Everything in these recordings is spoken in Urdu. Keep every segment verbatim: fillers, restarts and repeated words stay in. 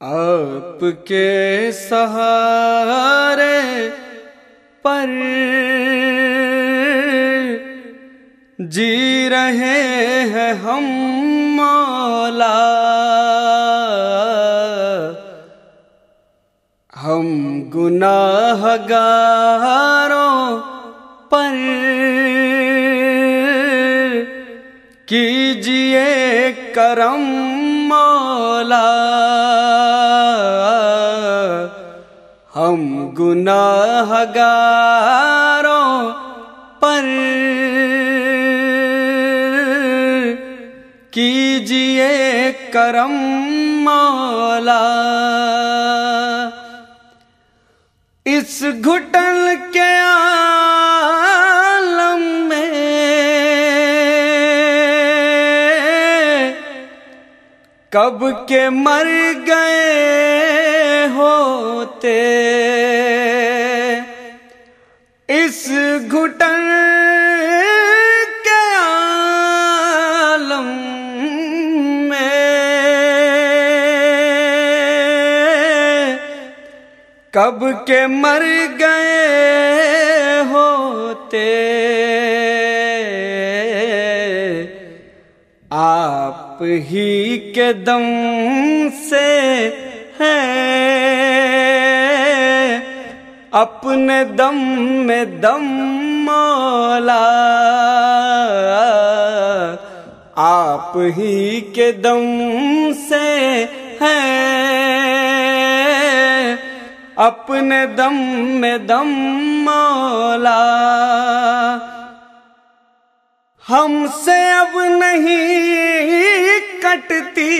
آپ کے سہارے پر جی رہے ہیں ہم مولا، ہم گناہ گاروں پر کیجئے کرم مولا، ہم گناہ گاروں پر کیجئے کرم مولا۔ اس گھٹن کے عالم میں کب کے مر گئے ہوتے، اس گھٹن کے عالم میں کب کے مر گئے ہوتے، آپ ہی کے دم سے ہے اپنے دم میں دم مولا، آپ ہی کے دم سے ہے اپنے دم میں دم مولا۔ ہم سے اب نہیں کٹتی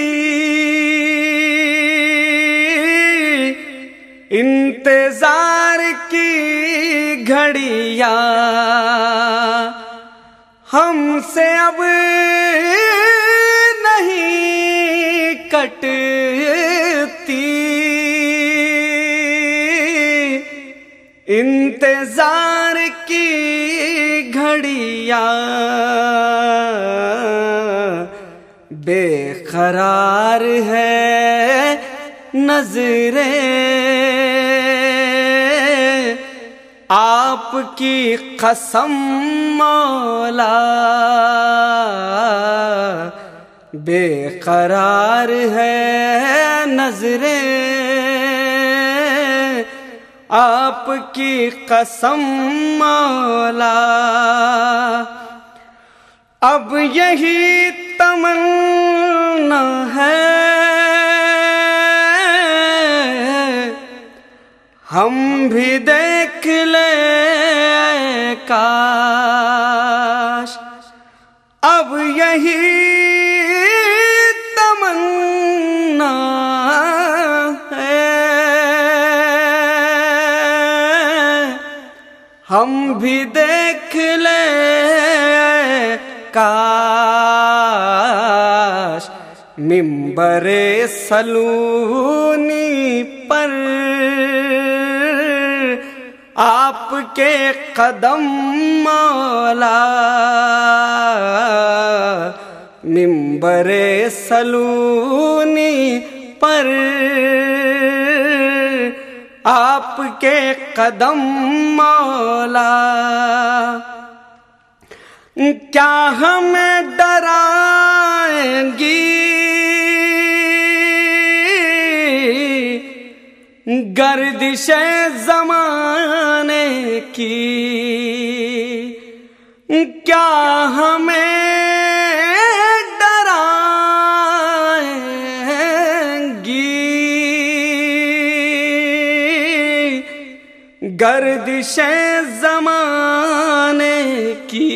انتظار کی گھڑیاں، ہم سے اب نہیں کٹتی انتظار کی گھڑیاں، بے قرار ہے نظریں آپ کی قسم مولا، بے قرار ہے نظریں آپ کی قسم مولا۔ اب یہی تمنا ہے ہم بھی دیکھ لیں کاش، اب یہی تمنا ہے ہم بھی دیکھ لیں کاش، منبر صلونی پر آپ کے قدم مولا، منبر صلونی پر آپ کے قدم مولا۔ کیا ہمیں ڈرائیں گی گردش زمانے کی، کیا ہمیں ڈرائیں گی گردش زمانے کی،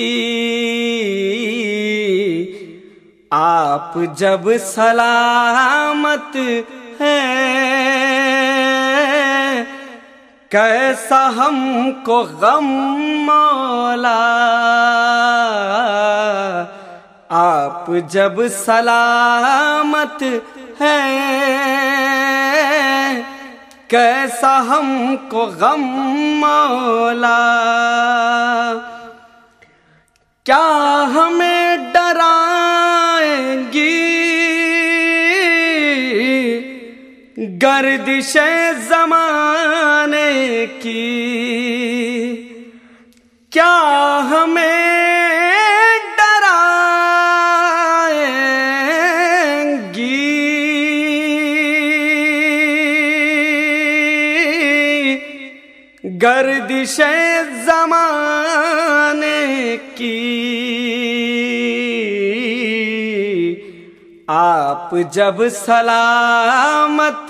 آپ جب سلامت ہیں کیسا ہم کو غم مولا، آپ جب سلامت ہیں کیسا ہم کو غم مولا۔ کیا ہمیں ڈر گردش زمانے کی کیا ہمیں ڈرائیں گی، گردش زمانے کی آپ جب سلامت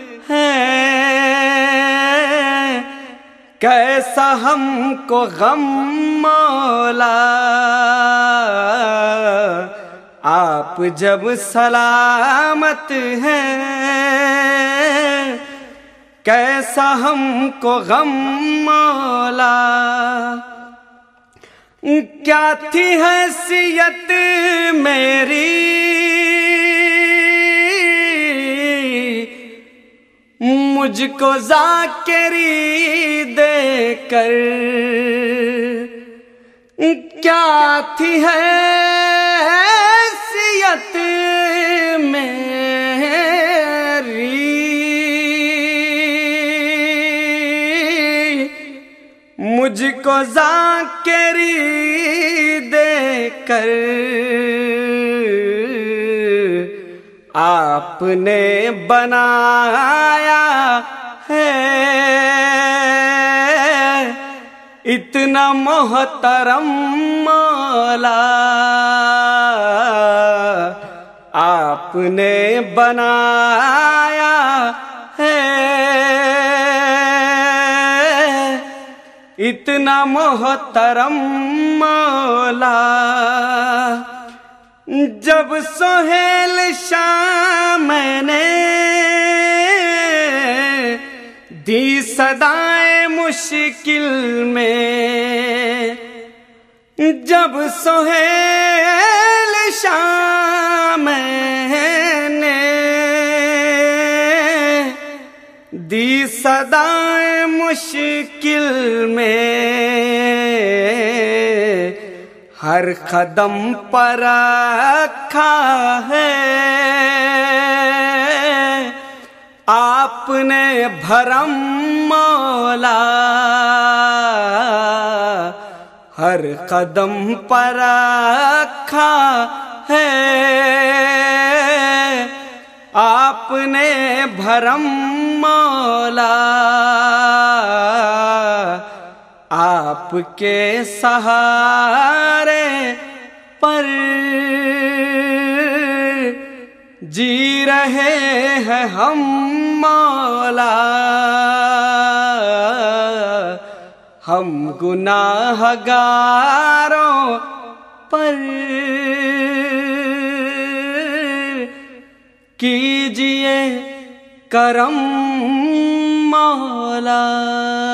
ہیں کیسا ہم کو غم مولا، آپ جب سلامت ہیں کیسا ہم کو غم مولا۔ کیا تھی حیثیت میری مجھ کو ذاکری دے کر، کیا تھی حیثیت میری مجھ کو ذاکری دے کر، آپ نے بنایا ہے اتنا محترم مولا، آپ نے بنایا ہے اتنا محترم مولا۔ جب سہیل شاہ میں نے دی صدائے مشکل میں، جب سہیل شاہ میں نے دی صدائے مشکل میں، ہر قدم پر رکھا ہے آپ نے بھرم مولا، ہر قدم پر رکھا ہے آپ نے بھرم مولا، آپ کے سہارے پر جی رہے ہیں ہم مولا، ہم گناہ گاروں پر کیجئے کرم مولا۔